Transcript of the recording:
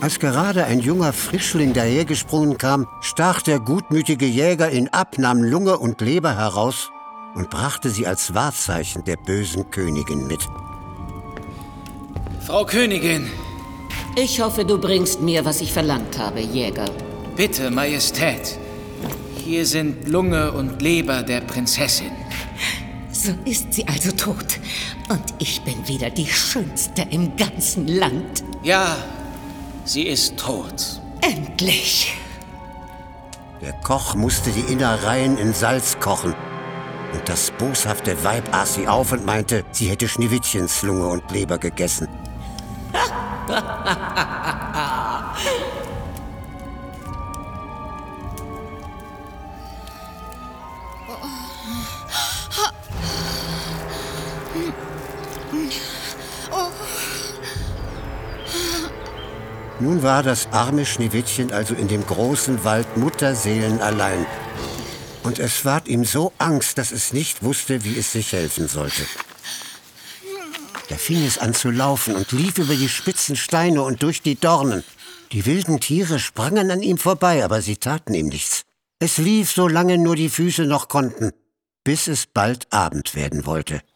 Als gerade ein junger Frischling dahergesprungen kam, stach der gutmütige Jäger ihn ab, nahm Lunge und Leber heraus und brachte sie als Wahrzeichen der bösen Königin mit. Frau Königin! Ich hoffe, du bringst mir, was ich verlangt habe, Jäger. Bitte, Majestät. Hier sind Lunge und Leber der Prinzessin. So ist sie also tot. Und ich bin wieder die Schönste im ganzen Land. Ja, sie ist tot. Endlich! Der Koch musste die Innereien in Salz kochen. Und das boshafte Weib aß sie auf und meinte, sie hätte Schneewittchens Lunge und Leber gegessen. Nun war das arme Schneewittchen also in dem großen Wald mutterseelenallein. Und es ward ihm so Angst, dass es nicht wusste, wie es sich helfen sollte. Da fing es an zu laufen und lief über die spitzen Steine und durch die Dornen. Die wilden Tiere sprangen an ihm vorbei, aber sie taten ihm nichts. Es lief, solange nur die Füße noch konnten, bis es bald Abend werden wollte.